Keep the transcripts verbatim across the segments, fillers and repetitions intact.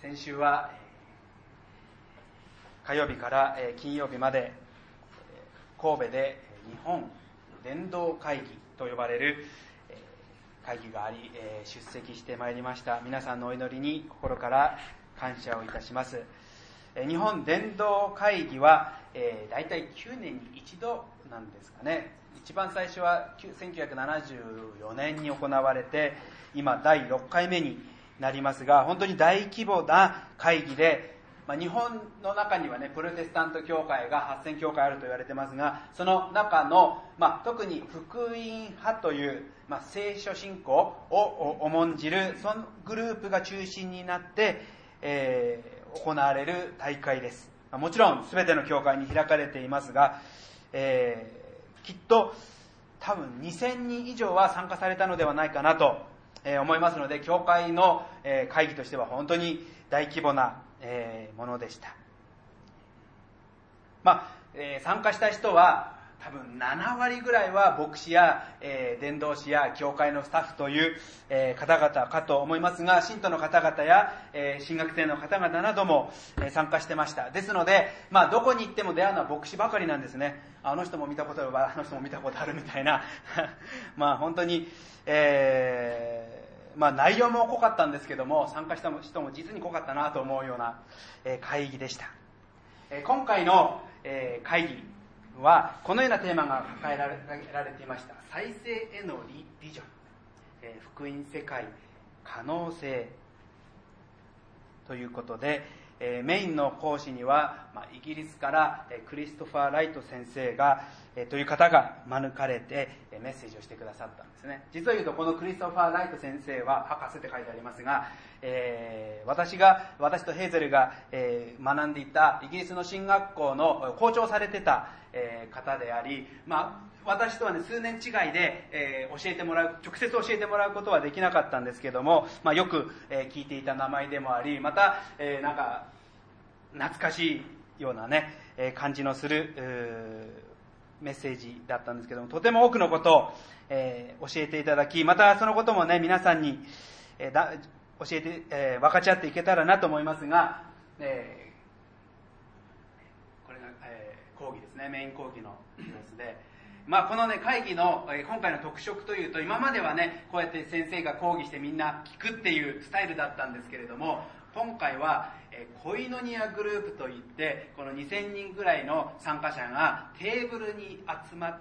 先週は火曜日から金曜日まで神戸で日本伝道会議と呼ばれる会議があり、出席してまいりました。皆さんのお祈りに心から感謝をいたします。日本伝道会議はだいたいきゅうねんに一度なんですかね。一番最初はせんきゅうひゃくななじゅうよねんに行われて、今だいろっかいめになりますが、本当に大規模な会議で、まあ、日本の中にはね、プロテスタント教会がはっせん教会あると言われてますが、その中の、まあ、特に福音派という、まあ、聖書信仰を重んじるそのグループが中心になって、えー、行われる大会です。もちろん全ての教会に開かれていますが、えー、きっと多分にせんにん以上は参加されたのではないかなと思いますので、教会の会議としては本当に大規模なものでした。まあ、参加した人は多分ななわりぐらいは牧師や伝道師や教会のスタッフという方々かと思いますが、信徒の方々や神学生の方々なども参加してました。ですので、まあ、どこに行っても出会うのは牧師ばかりなんですね。あの人も見たことある、あの人も見たことあるみたいなまあ本当に、えーまあ、内容も濃かったんですけども、参加した人も実に濃かったなと思うような会議でした。今回の会議はこのようなテーマが抱えられていました。再生へのビジョン、福音世界可能性ということで、メインの講師にはイギリスからクリストファー・ライト先生がという方が招かれてメッセージをしてくださったんですね。実を言うと、このクリストファー・ライト先生は博士って書いてありますが、えー、私が私とヘーゼルが、えー、学んでいたイギリスの進学校の校長されてた、えー、方であり、まあ私とはね、数年違いで、えー、教えてもらう、直接教えてもらうことはできなかったんですけども、まあ、よく、えー、聞いていた名前でもあり、また、えー、なんか懐かしいようなね、えー、感じのするメッセージだったんですけども、とても多くのことを、えー、教えていただき、またそのこともね、皆さんに、えー、だ教えて、えー、分かち合っていけたらなと思いますが、えー、これが、えー、講義ですね、メイン講義の様子で、まあ、このね、会議の、えー、今回の特色というと、今まではね、こうやって先生が講義してみんな聞くっていうスタイルだったんですけれども、今回は、えー、コイノニアグループといって、このにせんにんぐらいの参加者がテーブルに集まって、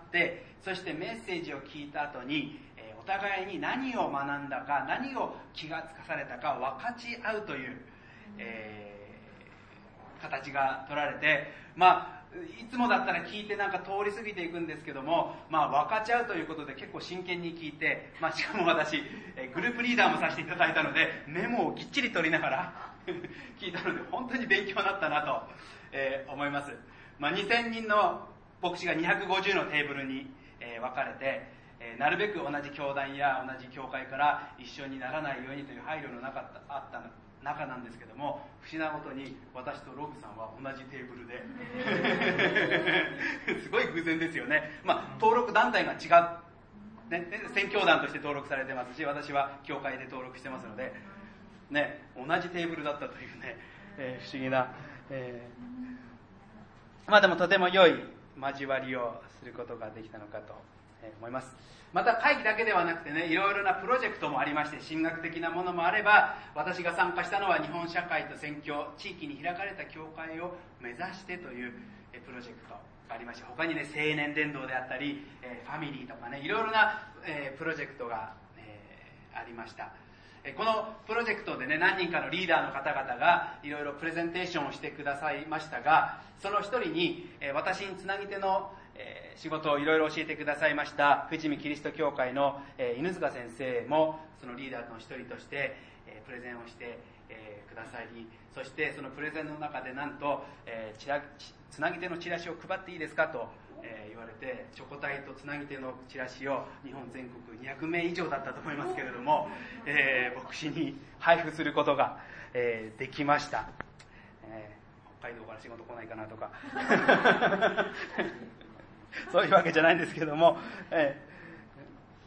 そしてメッセージを聞いた後に、えー、お互いに何を学んだか、何を気がつかされたか分かち合うという、えー、形が取られて、まあいつもだったら聞いてなんか通り過ぎていくんですけども、まあ分かち合うということで結構真剣に聞いて、まあしかも私、グループリーダーもさせていただいたので、メモをきっちり取りながら聞いたので、本当に勉強になったなと、えー、思います。まあにせんにんの牧師がにひゃくごじゅうのテーブルに、えー、分かれて、えー、なるべく同じ教団や同じ教会から一緒にならないようにという配慮の中あったの中なんですけども、不思議なことに私とロブさんは同じテーブルですごい偶然ですよね。まあ登録団体が違う、ね、宣教団として登録されてますし、私は教会で登録してますので、ね、同じテーブルだったというね、えー、不思議な、えー、まあでもとても良い交わりをすることができたのかと思います。また会議だけではなくてね、いろいろなプロジェクトもありまして、神学的なものもあれば、私が参加したのは日本社会と宣教、地域に開かれた教会を目指してというプロジェクトがありまして、他にね、青年伝道であったり、ファミリーとかね、いろいろなプロジェクトがありました。このプロジェクトでね、何人かのリーダーの方々がいろいろプレゼンテーションをしてくださいましたが、その一人に私につなぎ手の仕事をいろいろ教えてくださいました富士見キリスト教会の犬塚先生もそのリーダーの一人としてプレゼンをしてくださり、そしてそのプレゼンの中でなんとチラつなぎ手のチラシを配っていいですかと言われて、チョコタイとつなぎ手のチラシを日本全国にひゃくめい以上だったと思いますけれども、えー、牧師に配布することが、えー、できました。えー、北海道から仕事来ないかなとかそういうわけじゃないんですけども、えー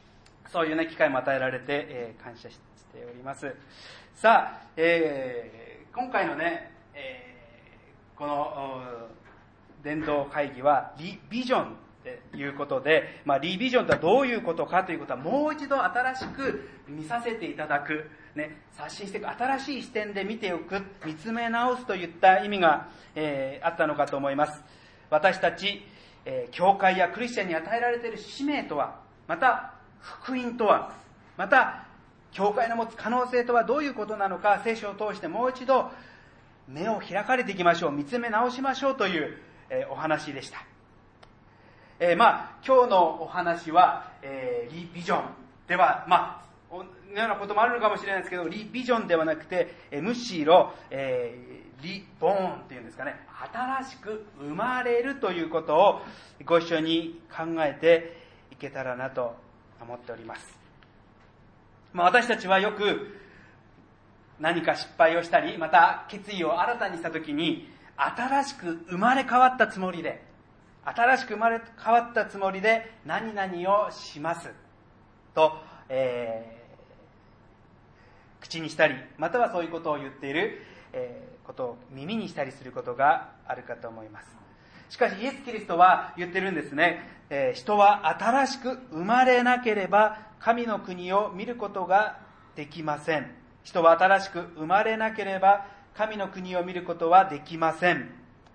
そういうね、機会も与えられて、えー、感謝しております。さあ、えー、今回のね、えー、この伝道会議はリビジョンということで、まあ、リビジョンとはどういうことかということはもう一度新しく見させていただく、ね、刷新していく、新しい視点で見ておく、見つめ直すといった意味が、えー、あったのかと思います。私たち、えー、教会やクリスチャンに与えられている使命とは、また福音とは、また教会の持つ可能性とはどういうことなのか、聖書を通してもう一度目を開かれていきましょう、見つめ直しましょうという、えー、お話でした。えー、まあ今日のお話は、えー、リビジョンでは、まあのようなこともあるのかもしれないですけど、リビジョンではなくて、えー、むしろ、えー、リボーンっていうんですかね、新しく生まれるということをご一緒に考えていけたらなと思っております。まあ、私たちはよく何か失敗をしたり、また決意を新たにしたときに、新しく生まれ変わったつもりで、新しく生まれ変わったつもりで何々をしますと、えー、口にしたり、またはそういうことを言っている、えー、ことを耳にしたりすることがあるかと思います。しかしイエス・キリストは言ってるんですね、えー、人は新しく生まれなければ神の国を見ることができません。人は新しく生まれなければ神の国を見ることはできません。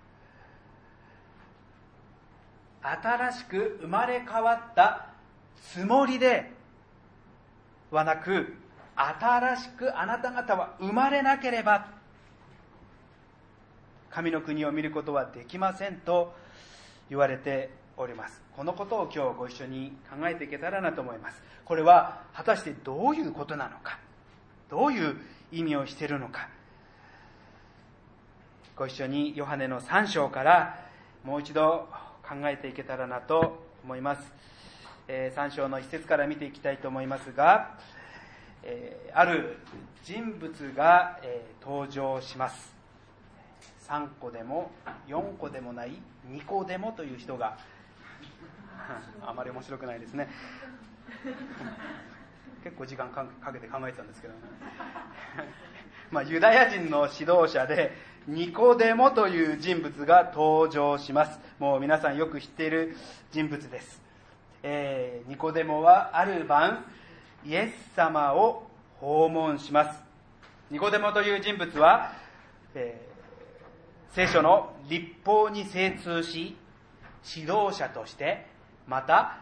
新しく生まれ変わったつもりではなく、新しくあなた方は生まれなければ神の国を見ることはできませんと言われております。このことを今日ご一緒に考えていけたらなと思います。これは果たしてどういうことなのか、どういう意味をしているのか、ご一緒にヨハネのさん章からもう一度考えていけたらなと思います。えー、さん章の一節から見ていきたいと思いますが、えー、ある人物が、えー、登場します。さんこでもよんこでもないにこでもという人があまり面白くないですね。結構時間かけて考えてたんですけど、ね、まあユダヤ人の指導者でニコデモという人物が登場します。もう皆さんよく知っている人物です。えー、ニコデモはある晩イエス様を訪問します。ニコデモという人物は、えー、聖書の律法に精通し、指導者としてまた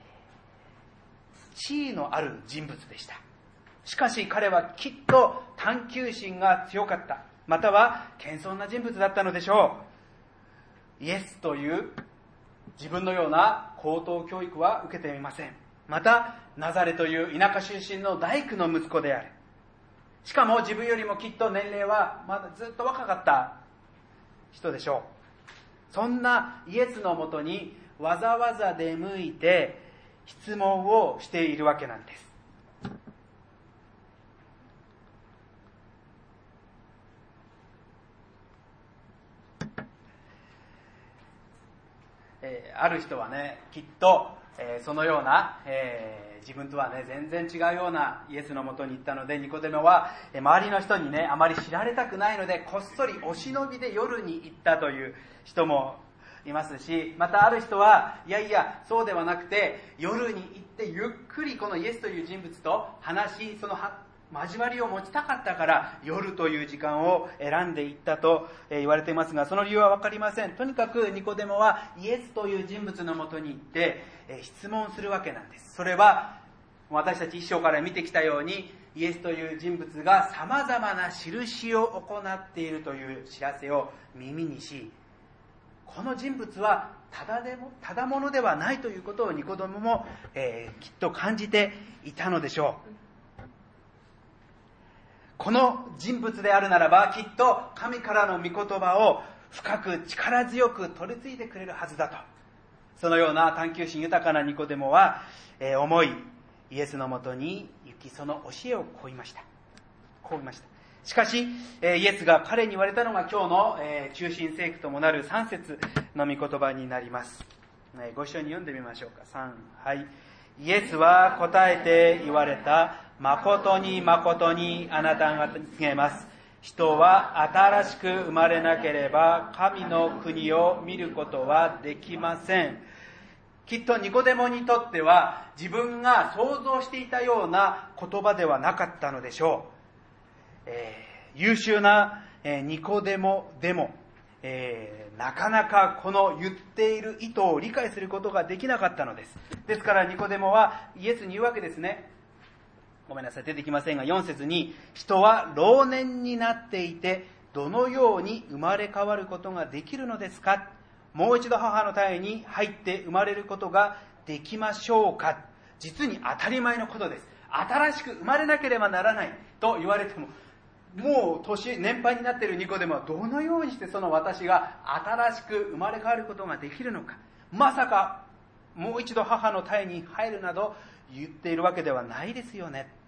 地位のある人物でした。しかし彼はきっと探求心が強かった、または謙遜な人物だったのでしょう。イエスという自分のような高等教育は受けていません。またナザレという田舎出身の大工の息子である。しかも自分よりもきっと年齢はまだずっと若かった人でしょう。そんなイエスのもとにわざわざ出向いて質問をしているわけなんです。えー、ある人はね、きっと、えー、そのような、えー、自分とはね全然違うようなイエスのもとに行ったので、ニコデモは、えー、周りの人にねあまり知られたくないのでこっそりお忍びで夜に行ったという人もいますし、またある人はいやいやそうではなくて、夜に行ってゆっくりこのイエスという人物と話し、その交わりを持ちたかったから夜という時間を選んでいったと言われていますが、その理由は分かりません。とにかくニコデモはイエスという人物のもとに行って質問するわけなんです。それは私たち一章から見てきたように、イエスという人物がさまざまな印を行っているという知らせを耳にし、この人物はただでもただものではないということをニコデモも、えー、きっと感じていたのでしょう。この人物であるならばきっと神からの御言葉を深く力強く取り継いでくれるはずだと、そのような探求心豊かなニコデモは、えー、思いイエスのもとに行き、その教えを請いました請いましたしかし、えー、イエスが彼に言われたのが今日の、えー、中心聖句ともなるさん節の御言葉になります。えー、ご一緒に読んでみましょうか。さん、はい。 イエスは答えて言われた。誠に誠にあなた方に告げます。人は新しく生まれなければ神の国を見ることはできません。きっとニコデモにとっては自分が想像していたような言葉ではなかったのでしょう。えー、優秀な、えー、ニコデモでも、えー、なかなかこの言っている意図を理解することができなかったのです。ですからニコデモはイエスに言うわけですね。ごめんなさい、出てきませんが、よん節に、人は老年になっていてどのように生まれ変わることができるのですか。もう一度母の胎に入って生まれることができましょうか。実に当たり前のことです。新しく生まれなければならないと言われても、もう年年配になっているニコデモはどのようにしてその私が新しく生まれ変わることができるのか。まさかもう一度母の胎に入るなど言っているわけではないですよね。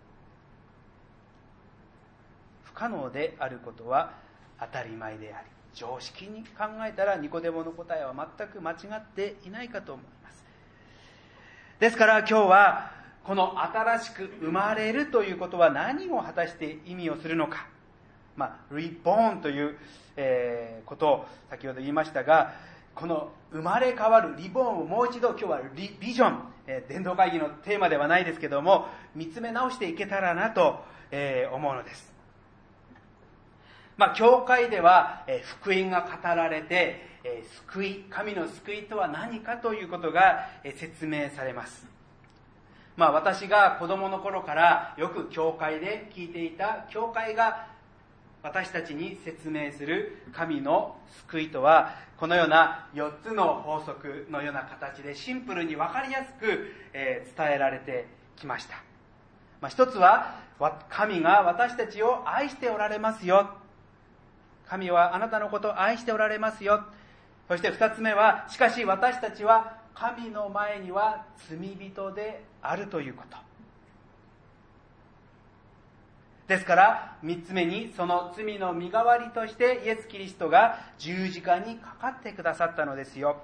不可能であることは当たり前であり、常識に考えたらニコデモの答えは全く間違っていないかと思います。ですから今日はこの新しく生まれるということは何を果たして意味をするのか。まあ、リボーンという、えー、ことを先ほど言いましたが、この生まれ変わるリボーンをもう一度今日はリビジョン、えー、伝道会議のテーマではないですけども、見つめ直していけたらなと、えー、思うのです。まあ、教会では、えー、福音が語られて、えー、救い、神の救いとは何かということが、えー、説明されます。まあ、私が子供の頃からよく教会で聞いていた、教会が私たちに説明する神の救いとは、このようなよっつの法則のような形でシンプルに分かりやすく、えー、伝えられてきました。まあ、一つは、神が私たちを愛しておられますよ。神はあなたのことを愛しておられますよ。そして二つ目は、しかし私たちは神の前には罪人であるということ。ですから三つ目に、その罪の身代わりとしてイエス・キリストが十字架にかかってくださったのですよ。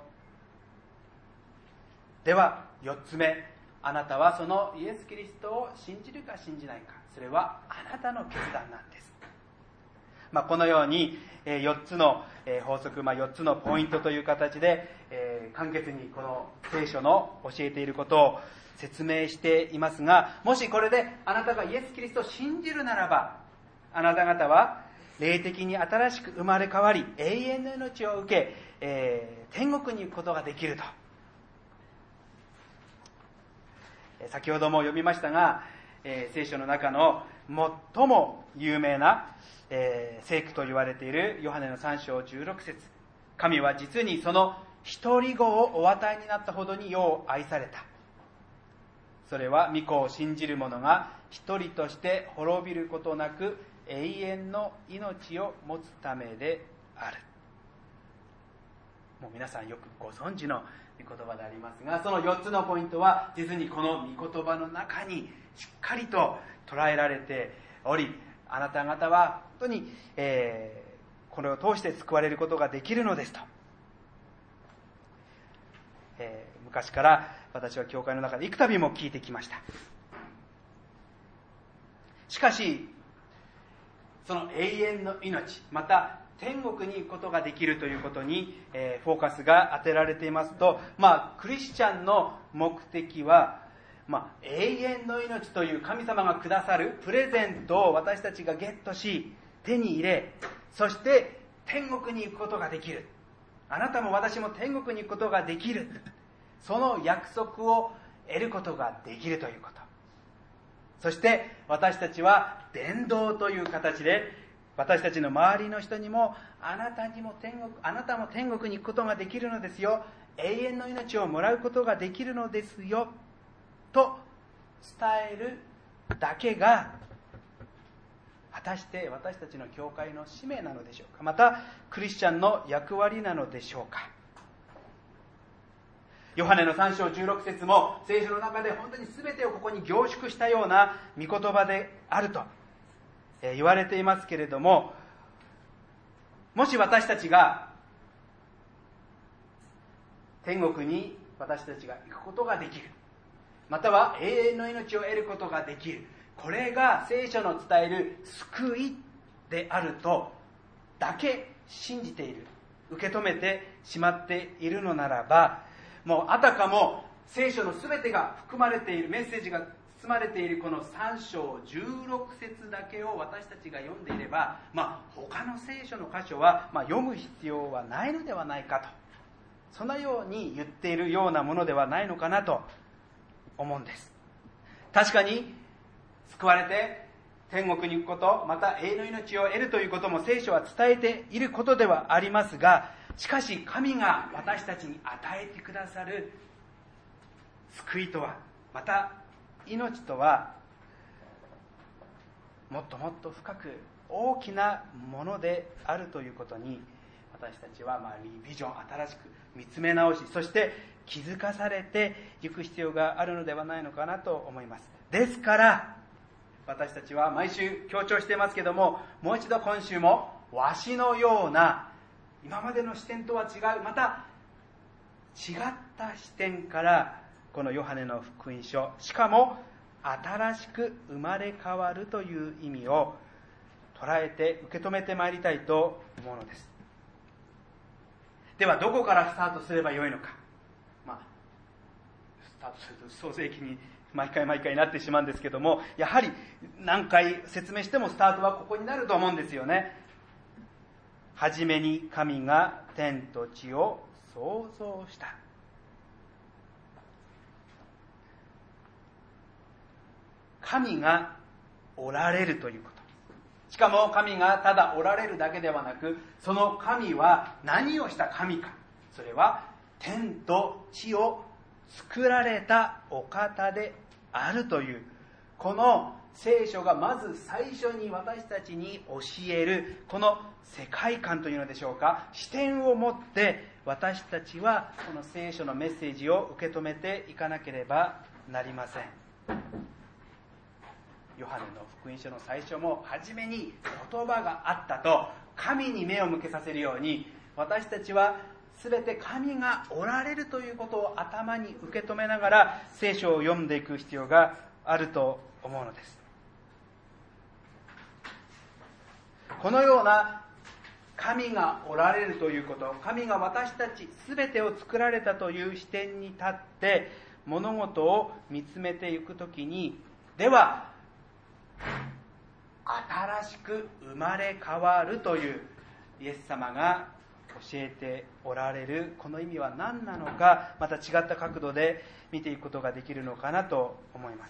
では四つ目、あなたはそのイエス・キリストを信じるか信じないか、それはあなたの決断なんです。まあ、このようによっつの法則、まあ、よっつのポイントという形で、えー、簡潔にこの聖書の教えていることを説明していますが、もしこれであなたがイエス・キリストを信じるならば、あなた方は霊的に新しく生まれ変わり、永遠の命を受け、えー、天国に行くことができると。先ほども読みましたが、えー、聖書の中の最も有名なえー、聖句と言われているヨハネのさん章じゅうろく節、神は実にその一人子をお与えになったほどに世を愛された。それは御子を信じる者が一人として滅びることなく永遠の命を持つためである。もう皆さんよくご存知の御言葉でありますが、そのよっつのポイントは実にこの御言葉の中にしっかりと捉えられており、あなた方は本当に、えー、これを通して救われることができるのですと、えー、昔から私は教会の中で幾度も聞いてきました。しかしその永遠の命、また天国に行くことができるということに、えー、フォーカスが当てられていますと、まあクリスチャンの目的はまあ、永遠の命という神様がくださるプレゼントを私たちがゲットし、手に入れ、そして天国に行くことができる。あなたも私も天国に行くことができる。その約束を得ることができるということ。そして私たちは伝道という形で、私たちの周りの人にも、あなたにも天国、あなたも天国に行くことができるのですよ。永遠の命をもらうことができるのですよ。と伝えるだけが果たして私たちの教会の使命なのでしょうか。またクリスチャンの役割なのでしょうか。ヨハネのさん章じゅうろく節も聖書の中で本当に全てをここに凝縮したような御言葉であると言われていますけれども、もし私たちが天国に私たちが行くことができる、 または永遠の命を得ることができる、これが聖書の伝える救いであるとだけ信じている、受け止めてしまっているのならば、もうあたかも聖書の全てが含まれている、メッセージが包まれているこのさん章じゅうろく節だけを私たちが読んでいれば、まあ、他の聖書の箇所は、まあ、読む必要はないのではないかと、そのように言っているようなものではないのかなと思うんです。確かに救われて天国に行くこと、また永遠の命を得るということも聖書は伝えていることではありますが、しかし神が私たちに与えてくださる救いとは、また命とは、もっともっと深く大きなものであるということに、私たちはまあリビジョン、新しく見つめ直し、そして気づかされていく必要があるのではないのかなと思います。ですから私たちは毎週強調していますけども、もう一度今週もわしのような今までの視点とは違う、また違った視点からこのヨハネの福音書、しかも新しく生まれ変わるという意味を捉えて受け止めてまいりたいと思うのです。ではどこからスタートすればよいのか。まあ、スタートすると創世記に毎回毎回なってしまうんですけども、やはり何回説明してもスタートはここになると思うんですよね。はじめに神が天と地を創造した。神がおられるということ。しかも神がただおられるだけではなく、その神は何をした神か。それは天と地を作られたお方であるという、この聖書がまず最初に私たちに教えるこの世界観というのでしょうか、視点を持って私たちはこの聖書のメッセージを受け止めていかなければなりません。ヨハネの福音書の最初も初めに言葉があったと、神に目を向けさせるように、私たちは全て神がおられるということを頭に受け止めながら聖書を読んでいく必要があると思うのです。このような神がおられるということ、神が私たち全てを作られたという視点に立って物事を見つめていくときに、では新しく生まれ変わるというイエス様が教えておられるこの意味は何なのか、また違った角度で見ていくことができるのかなと思います。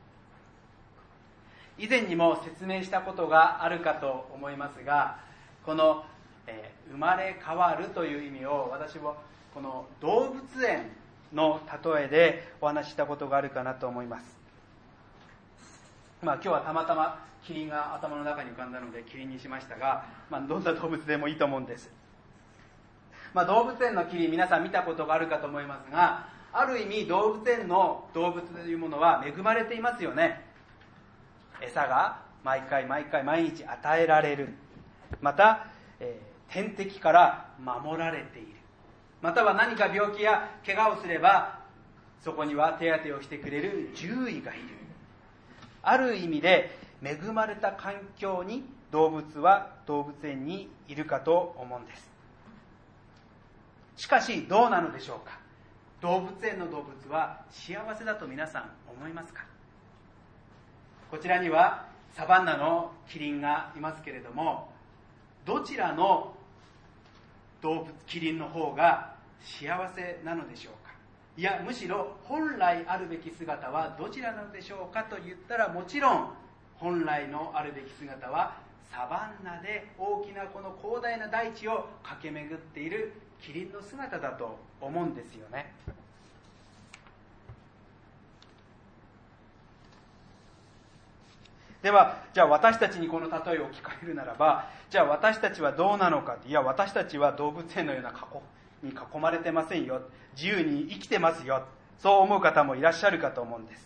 以前にも説明したことがあるかと思いますが、この、えー、生まれ変わるという意味を私もこの動物園の例えでお話ししたことがあるかなと思います。まあ、今日はたまたまキリンが頭の中に浮かんだのでキリンにしましたが、まあ、どんな動物でもいいと思うんです。まあ、動物園のキリン、皆さん見たことがあるかと思いますが、ある意味動物園の動物というものは恵まれていますよね。餌が毎回毎回毎日与えられる。また、えー、天敵から守られている。または何か病気や怪我をすればそこには手当てをしてくれる獣医がいる。ある意味で恵まれた環境に動物は動物園にいるかと思うんです。しかしどうなのでしょうか。動物園の動物は幸せだと皆さん思いますか。こちらにはサバンナのキリンがいますけれども、どちらの動物キリンの方が幸せなのでしょうか。いや、むしろ本来あるべき姿はどちらなのでしょうかと言ったら、もちろん本来のあるべき姿はサバンナで大きなこの広大な大地を駆け巡っているキリンの姿だと思うんですよね。では、じゃあ私たちにこの例えを置き換えるならば、じゃあ私たちはどうなのか。いや、私たちは動物園のような過去に囲まれてませんよ、自由に生きてますよ、そう思う方もいらっしゃるかと思うんです。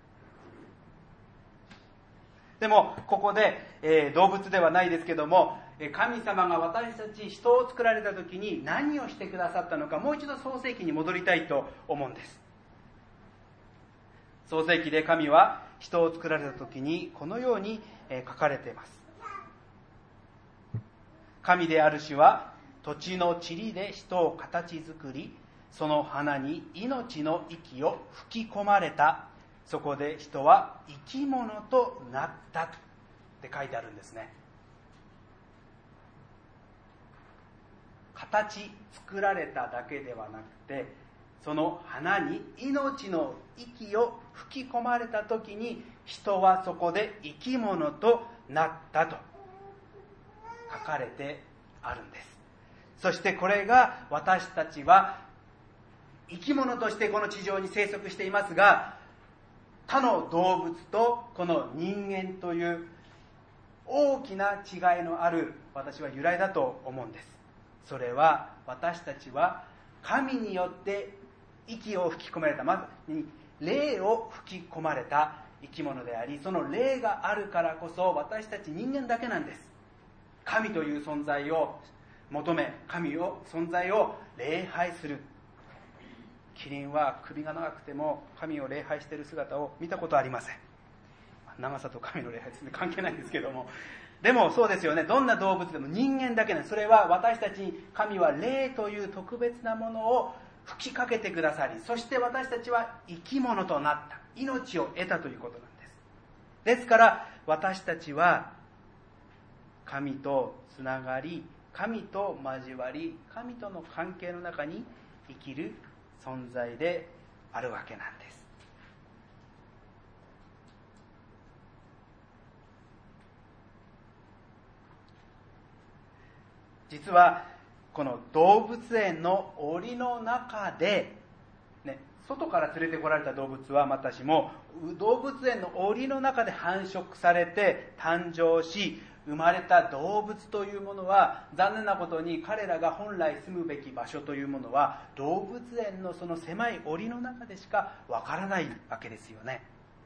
でもここで、えー、動物ではないですけども、神様が私たち人を作られた時に何をしてくださったのか、もう一度創世記に戻りたいと思うんです。 創世記で神は人を作られた時にこのように書かれています。神である主は土地の塵で人を形作り、その花に命の息を吹き込まれた。そこで人は生き物となったって書いてあるんですね。形作られただけではなくて、その花に命の息を吹き込まれた時に人はそこで生き物となったと書かれてあるんです。そしてこれが私たちは生き物としてこの地上に生息していますが、他の動物とこの人間という大きな違いのある私は由来だと思うんです。それは私たちは神によって息を吹き込まれた、まさに霊を吹き込まれた生き物であり、その霊があるからこそ私たち人間だけなんです。神という存在を求め、神を存在を礼拝する。キリンは首が長くても神を礼拝している姿を見たことはありません。長さと神の礼拝ですね、関係ないんですけども、でもそうですよね。どんな動物でも人間だけなんです。それは私たちに神は霊という特別なものを吹きかけてくださり、そして私たちは生き物となった、命を得たということなんです。ですから私たちは神とつながり、神と交わり、神との関係の中に生きる存在であるわけなんです。実はこの動物園の檻の中で、ね、外から連れてこられた動物はまたしも動物園の檻の中で繁殖されて誕生し生まれた動物というものは、残念なことに彼らが本来住むべき場所というものは動物園のその狭い檻の中でしかわからないわけですよね。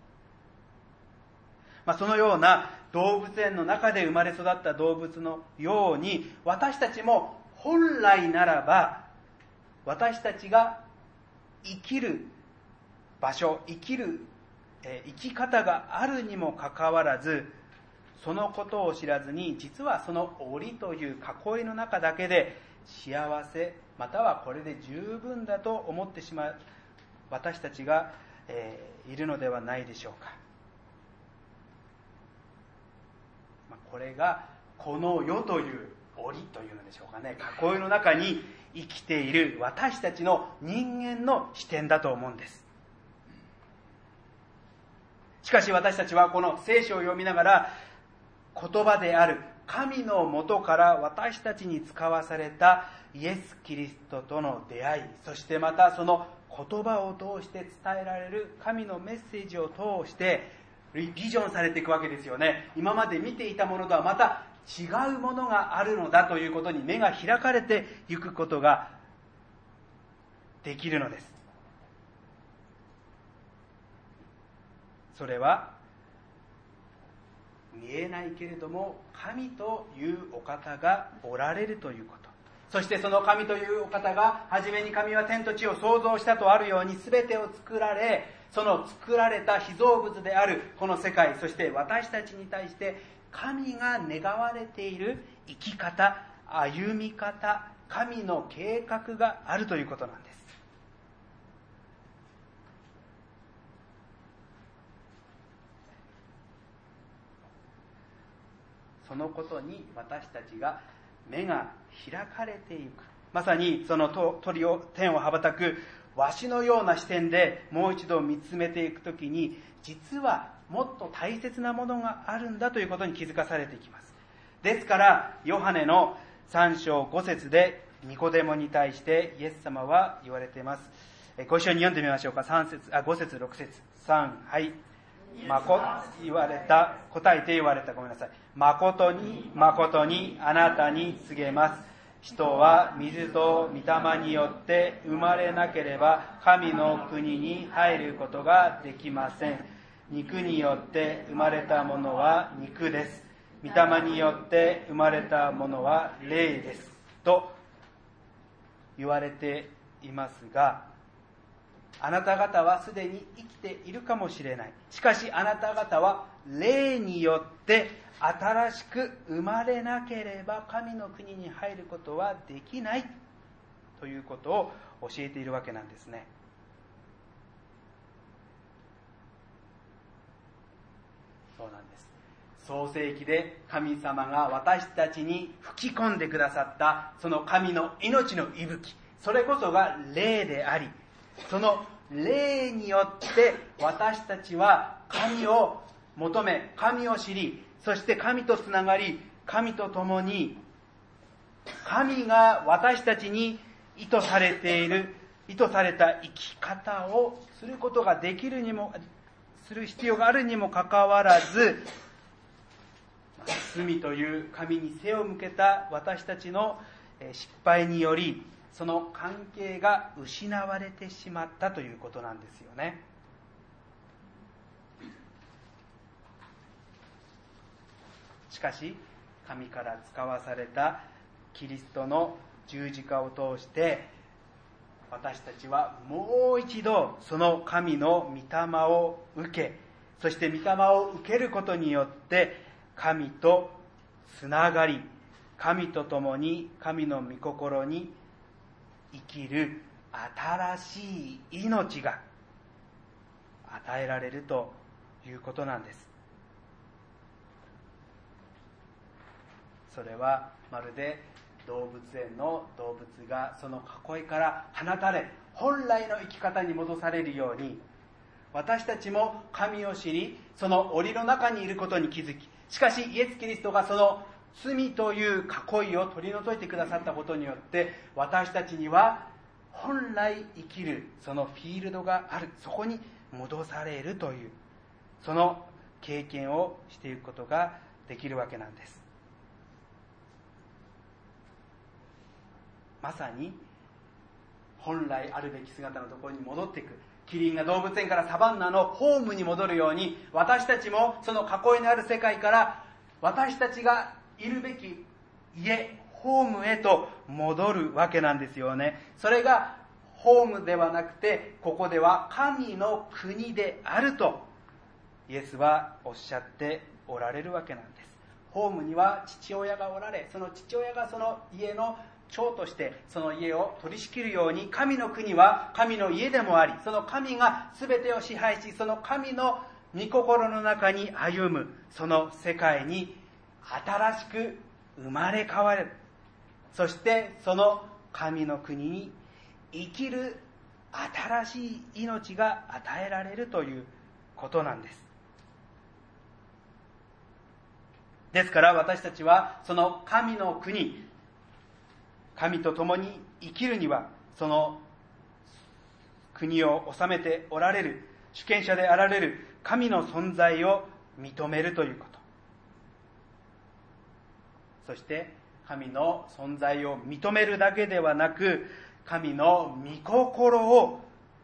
まあ、そのような動物園の中で生まれ育った動物のように、私たちも本来ならば私たちが生きる場所、生きる、えー、生き方があるにもかかわらず、そのことを知らずに、実はその檻という囲いの中だけで幸せ、またはこれで十分だと思ってしまう私たちが、えー、いるのではないでしょうか。まあ、これがこの世という檻というのでしょうかね、囲いの中に生きている私たちの人間の視点だと思うんです。しかし私たちはこの聖書を読みながら、言葉である神のもとから私たちに使わされたイエス・キリストとの出会い、そしてまたその言葉を通して伝えられる神のメッセージを通してビジョンされていくわけですよね。今まで見ていたものとはまた違うものがあるのだということに目が開かれていくことができるのです。それは見えないけれども神というお方がおられるということ、そしてその神というお方が、初めに神は天と地を創造したとあるように、全てを作られ、その作られた被造物であるこの世界、そして私たちに対して神が願われている生き方、歩み方、神の計画があるということなんです。そのことに私たちが目が開かれていく、まさにその鳥を天を羽ばたくわしのような視点でもう一度見つめていくときに、実はもっと大切なものがあるんだということに気づかされていきます。ですからヨハネのさん章ご節でニコデモに対してイエス様は言われています。ご一緒に読んでみましょうか。さん節、あ、ご節ろく節、さん、はい。まこ言われた、答えて言われた、ごめんなさい。誠に誠にあなたに告げます。人は水と御霊によって生まれなければ神の国に入ることができません。肉によって生まれたものは肉です。御霊によって生まれたものは霊です。と言われていますが、 あなた方はすでに生きているかもしれない。しかしあなた方は霊によって新しく生まれなければ神の国に入ることはできないということを教えているわけなんですね。そうなんです。創世記で神様が私たちに吹き込んでくださったその神の命の息吹、それこそが霊であり、その霊によって私たちは神を求め、神を知り、そして神とつながり、神と共に神が私たちに意図されている、意図された生き方をすることができるにも、する必要があるにもかかわらず、罪という神に背を向けた私たちの失敗により、その関係が失われてしまったということなんですよね。しかし、神から使わされたキリストの十字架を通して、私たちはもう一度その神の御霊を受け、そして御霊を受けることによって神とつながり、神と共に神の御心に生きる新しい命が与えられるということなんです。それはまるで動物園の動物がその囲いから放たれ、本来の生き方に戻されるように、私たちも神を知り、その檻の中にいることに気づき、しかしイエス・キリストがその罪という囲いを取り除いてくださったことによって、私たちには本来生きるそのフィールドがある、そこに戻されるという、その経験をしていくことができるわけなんです。まさに本来あるべき姿のところに戻っていく、キリンが動物園からサバンナのホームに戻るように、私たちもその囲いのある世界から私たちがいるべき家、ホームへと戻るわけなんですよね。それがホームではなくて、ここでは神の国であるとイエスはおっしゃっておられるわけなんです。ホームには父親がおられ、その父親がその家の長としてその家を取り仕切るように、神の国は神の家でもあり、その神が全てを支配し、その神の御心の中に歩むその世界に新しく生まれ変わる。そしてその神の国に生きる新しい命が与えられるということなんです。ですから私たちはその神の国、神と共に生きるには、その国を治めておられる主権者であられる神の存在を認めるということ、そして神の存在を認めるだけではなく、神の御心を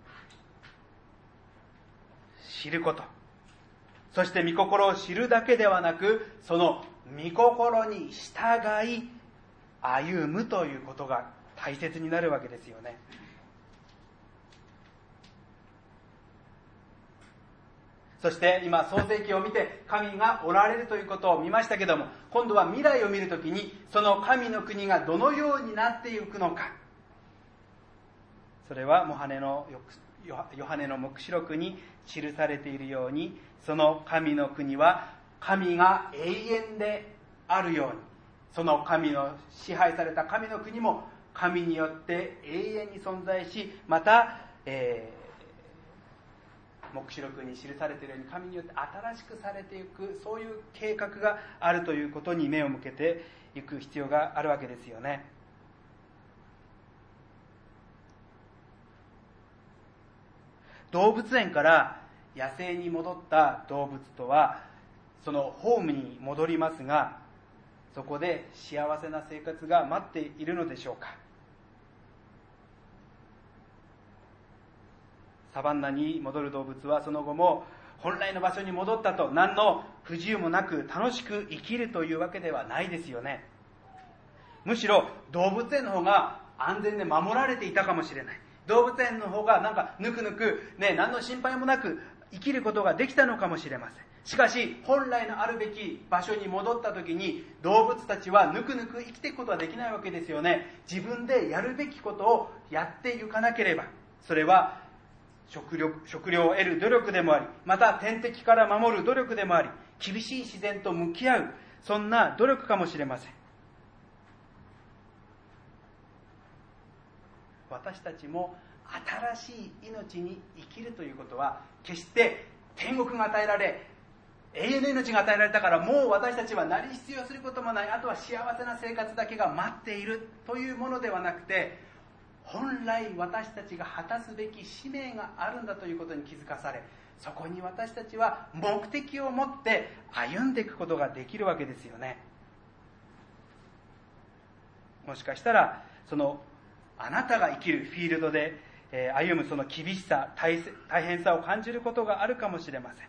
知ること、そして御心を知るだけではなく、その御心に従い歩むということが大切になるわけですよね。そして今創世記を見て神がおられるということを見ましたけども、今度は未来を見るときにその神の国がどのようになっていくのか、それはヨハネのヨハネの黙示録に記されているように、その神の国は神が永遠であるように、その神の支配された神の国も神によって永遠に存在し、また、えー、黙示録に記されているように神によって新しくされていく、そういう計画があるということに目を向けていく必要があるわけですよね。動物園から野生に戻った動物とはそのホームに戻りますが、そこで幸せな生活が待っているのでしょうか。サバンナに戻る動物はその後も本来の場所に戻ったと何の不自由もなく楽しく生きるというわけではないですよね。むしろ動物園の方が安全で守られていたかもしれない。 動物園の方がなんかぬくぬく、ね、何の心配もなく生きることができたのかもしれません。しかし本来のあるべき場所に戻った時に動物たちはぬくぬく生きていくことはできないわけですよね。自分でやるべきことをやっていかなければ、それは食料、食料を得る努力でもあり、また天敵から守る努力でもあり、厳しい自然と向き合う、そんな努力かもしれません。私たちも新しい命に生きるということは、決して天国が与えられ永遠の命が与えられたからもう私たちは何必要することもない、あとは幸せな生活だけが待っているというものではなくて、本来私たちが果たすべき使命があるんだということに気づかされ、そこに私たちは目的を持って歩んでいくことができるわけですよね。もしかしたらそのあなたが生きるフィールドで歩むその厳しさ、大変さを感じることがあるかもしれません。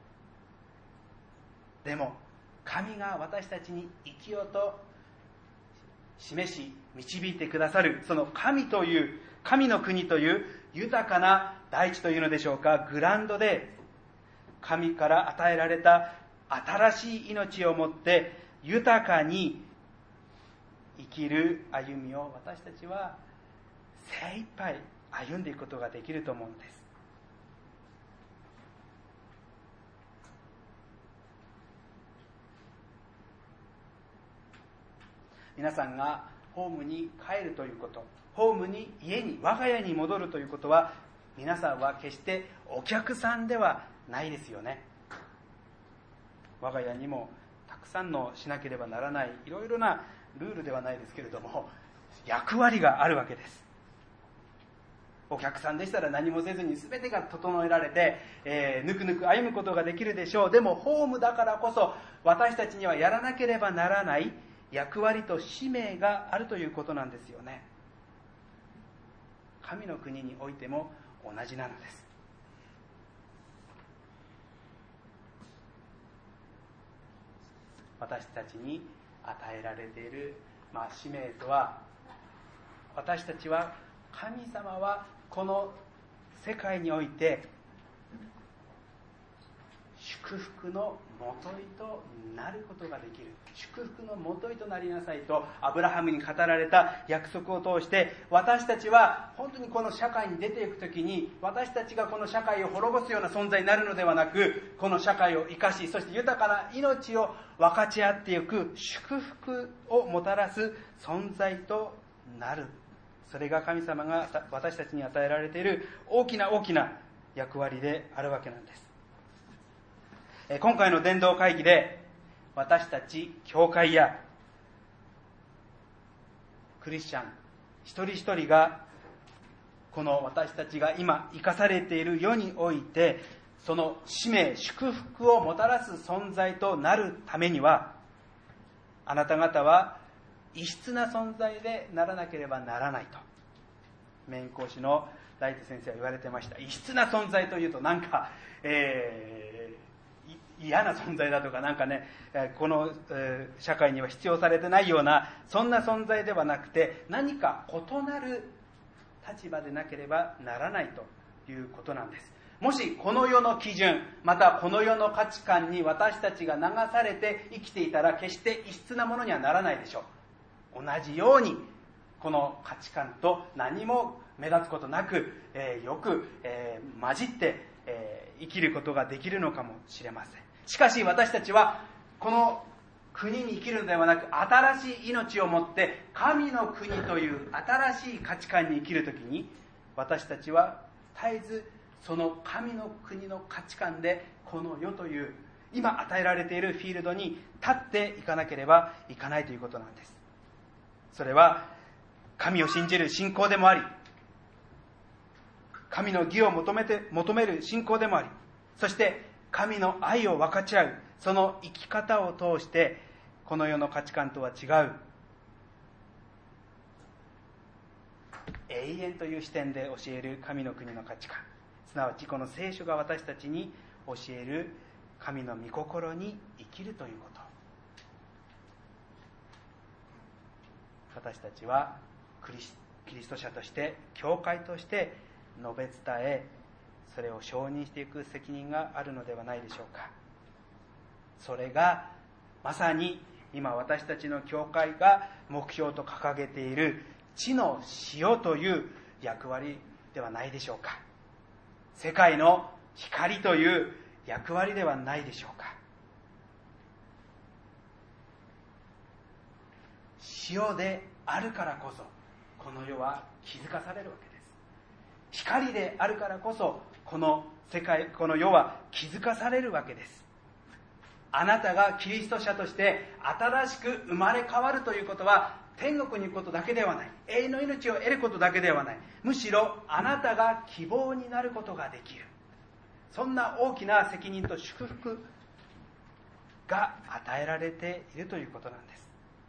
でも神が私たちに生きようと示し導いてくださる、その神という神の国という豊かな大地というのでしょうか、グラウンドで神から与えられた新しい命をもって豊かに生きる歩みを私たちは精一杯歩んでいくことができると思うんです。皆さんがホームに帰るということ、ホームに家に我が家に戻るということは、皆さんは決してお客さんではないですよね。我が家にもたくさんのしなければならないいろいろなルールではないですけれども役割があるわけです。お客さんでしたら何もせずに全てが整えられて、えー、ぬくぬく歩むことができるでしょう。でもホームだからこそ私たちにはやらなければならない役割と使命があるということなんですよね。神の国においても同じなのです。私たちに与えられている、まあ、使命とは、私たちは神様はこの世界において祝福のもといとなることができる、祝福のもといとなりなさいとアブラハムに語られた約束を通して、私たちは本当にこの社会に出ていくときに、私たちがこの社会を滅ぼすような存在になるのではなく、この社会を生かし、そして豊かな命を分かち合っていく祝福をもたらす存在となる。それが神様が私たちに与えられている大きな大きな役割であるわけなんです。今回の伝道会議で、私たち教会やクリスチャン一人一人が、この私たちが今生かされている世において、その使命、祝福をもたらす存在となるためには、あなた方は異質な存在でならなければならないと、メイン講師のライト先生は言われてました。異質な存在というとなんか、えー嫌な存在だとか、なんかね、この社会には必要されてないような、そんな存在ではなくて、何か異なる立場でなければならないということなんです。もしこの世の基準、またこの世の価値観に私たちが流されて生きていたら、決して異質なものにはならないでしょう。同じようにこの価値観と何も目立つことなく、えー、よく、えー、混じって、えー、生きることができるのかもしれません。しかし私たちはこの国に生きるのではなく、新しい命を持って神の国という新しい価値観に生きるときに、私たちは絶えずその神の国の価値観でこの世という今与えられているフィールドに立っていかなければいかないということなんです。それは神を信じる信仰でもあり、神の義を求めて求める信仰でもあり、そして神の愛を分かち合う、その生き方を通してこの世の価値観とは違う永遠という視点で教える神の国の価値観、すなわちこの聖書が私たちに教える神の御心に生きるということ。私たちはクリスキリスト者として教会として述べ伝え、それを承認していく責任があるのではないでしょうか。それがまさに今私たちの教会が目標と掲げている地の塩という役割ではないでしょうか。世界の光という役割ではないでしょうか。塩であるからこそこの世は気づかされるわけです。光であるからこそこの世界、この世は気づかされるわけです。あなたがキリスト者として新しく生まれ変わるということは天国に行くことだけではない、永遠の命を得ることだけではない、むしろあなたが希望になることができる、そんな大きな責任と祝福が与えられているということなんです。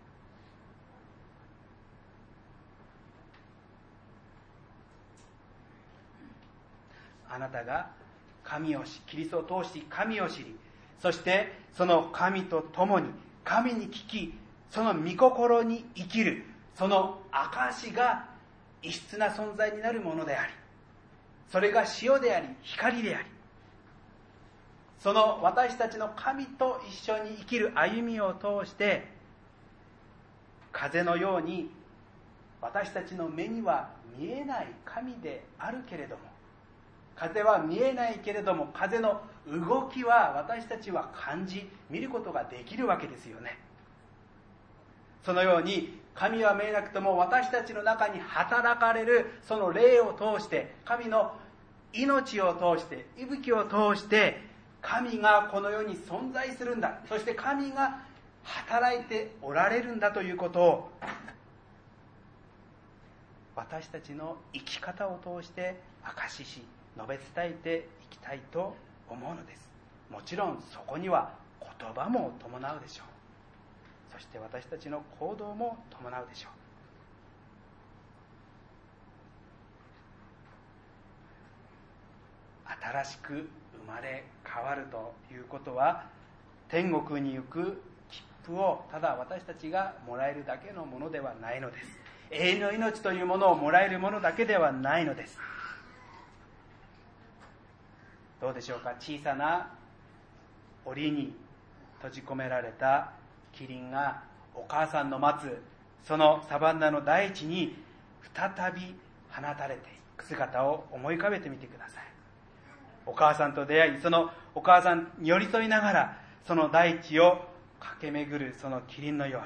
あなたが神を知キリストを通して神を知り、そしてその神と共に神に聞き、その御心に生きる、その証が異質な存在になるものであり、それが塩であり光であり、その私たちの神と一緒に生きる歩みを通して、風のように私たちの目には見えない神であるけれども、風は見えないけれども風の動きは私たちは感じ見ることができるわけですよね。そのように神は見えなくとも私たちの中に働かれるその霊を通して、神の命を通して、息吹を通して神がこの世に存在するんだ、そして神が働いておられるんだということを私たちの生き方を通して証しし述べ伝えていきたいと思うのです。もちろんそこには言葉も伴うでしょう。そして私たちの行動も伴うでしょう。新しく生まれ変わるということは、天国に行く切符をただ私たちがもらえるだけのものではないのです。永遠の命というものをもらえるものだけではないのです。どうでしょうか。小さな檻に閉じ込められたキリンがお母さんの待つそのサバンナの大地に再び放たれていく姿を思い浮かべてみてください。お母さんと出会い、そのお母さんに寄り添いながらその大地を駆け巡るそのキリンのように、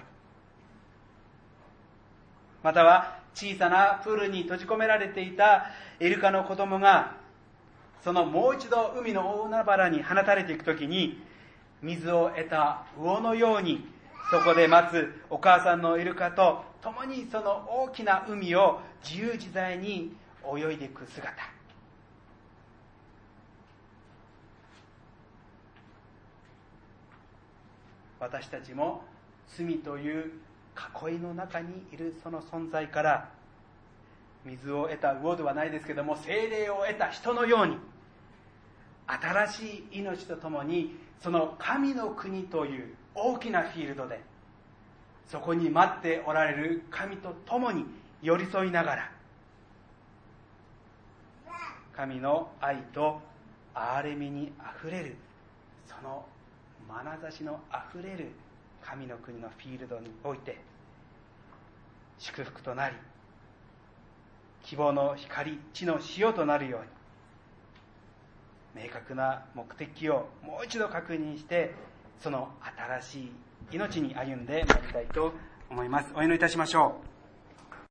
または小さなプールに閉じ込められていたイルカの子供がそのもう一度海の大海原に放たれていくときに、水を得た魚のようにそこで待つお母さんのイルカと共にその大きな海を自由自在に泳いでいく姿、私たちも罪という囲いの中にいるその存在から、水を得た魚ではないですけども聖霊を得た人のように、新しい命とともにその神の国という大きなフィールドで、そこに待っておられる神と共に寄り添いながら、神の愛と憐れみにあふれる、その眼差しのあふれる神の国のフィールドにおいて祝福となり、希望の光、地の塩となるように、明確な目的をもう一度確認して、その新しい命に歩んでまいりたいと思います。お祈りいたしましょう。